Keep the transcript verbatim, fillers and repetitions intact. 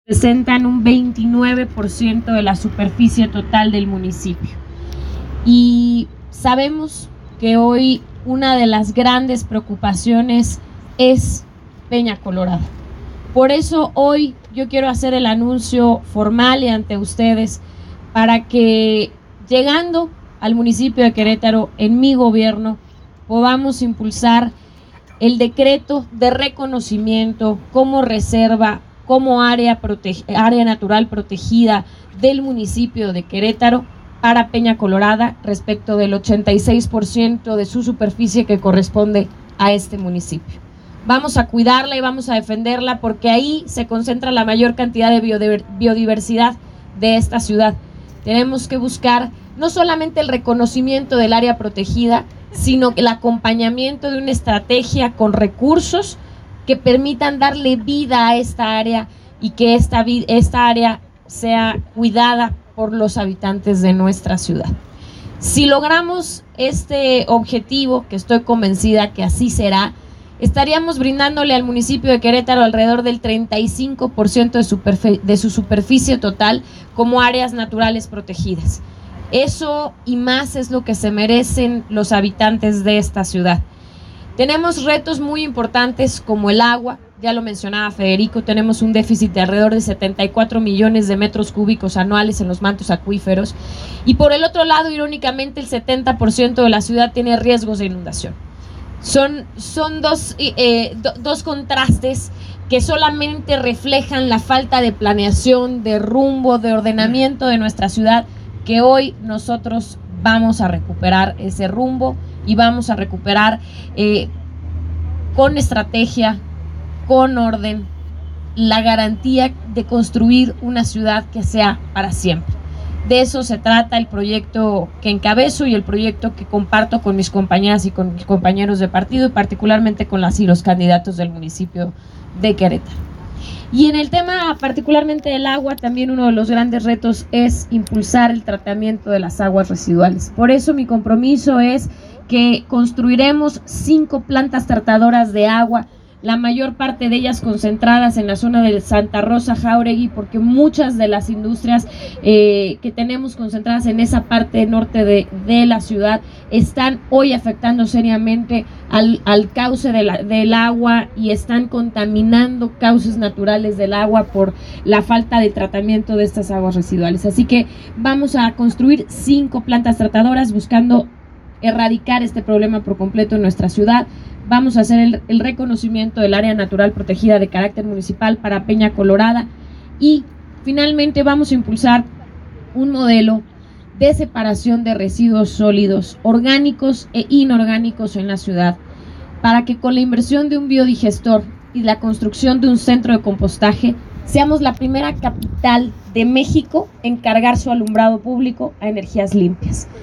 representan un veintinueve por ciento de la superficie total del municipio. Y sabemos que hoy una de las grandes preocupaciones es Peña Colorada. Por eso hoy yo quiero hacer el anuncio formal y ante ustedes para que, llegando al municipio de Querétaro en mi gobierno, podamos impulsar el decreto de reconocimiento como reserva, como área, área natural protegida del municipio de Querétaro para Peña Colorada, respecto del ochenta y seis por ciento de su superficie que corresponde a este municipio. Vamos a cuidarla y vamos a defenderla porque ahí se concentra la mayor cantidad de biodiversidad de esta ciudad. Tenemos que buscar no solamente el reconocimiento del área protegida, sino el acompañamiento de una estrategia con recursos que permitan darle vida a esta área y que esta, esta área sea cuidada por los habitantes de nuestra ciudad. Si logramos este objetivo, que estoy convencida que así será, estaríamos brindándole al municipio de Querétaro alrededor del treinta y cinco por ciento de su, de su superficie total como áreas naturales protegidas. Eso y más es lo que se merecen los habitantes de esta ciudad. Tenemos retos muy importantes como el agua, ya lo mencionaba Federico, tenemos un déficit de alrededor de setenta y cuatro millones de metros cúbicos anuales en los mantos acuíferos y por el otro lado, irónicamente, el setenta por ciento de la ciudad tiene riesgos de inundación. Son, son dos, eh, do, dos contrastes que solamente reflejan la falta de planeación, de rumbo, de ordenamiento de nuestra ciudad, que hoy nosotros vamos a recuperar ese rumbo y vamos a recuperar eh, con estrategia, con orden, la garantía de construir una ciudad que sea para siempre. De eso se trata el proyecto que encabezo y el proyecto que comparto con mis compañeras y con mis compañeros de partido y particularmente con las y los candidatos del municipio de Querétaro. Y en el tema particularmente del agua, también uno de los grandes retos es impulsar el tratamiento de las aguas residuales. Por eso mi compromiso es que construiremos cinco plantas tratadoras de agua, la mayor parte de ellas concentradas en la zona de Santa Rosa, Jáuregui, porque muchas de las industrias eh, que tenemos concentradas en esa parte norte de, de la ciudad están hoy afectando seriamente al, al cauce de la, del agua y están contaminando cauces naturales del agua por la falta de tratamiento de estas aguas residuales. Así que vamos a construir cinco plantas tratadoras buscando erradicar este problema por completo en nuestra ciudad. Vamos a hacer el, el reconocimiento del área natural protegida de carácter municipal para Peña Colorada y finalmente vamos a impulsar un modelo de separación de residuos sólidos, orgánicos e inorgánicos en la ciudad, para que con la inversión de un biodigestor y la construcción de un centro de compostaje seamos la primera capital de México en cargar su alumbrado público a energías limpias.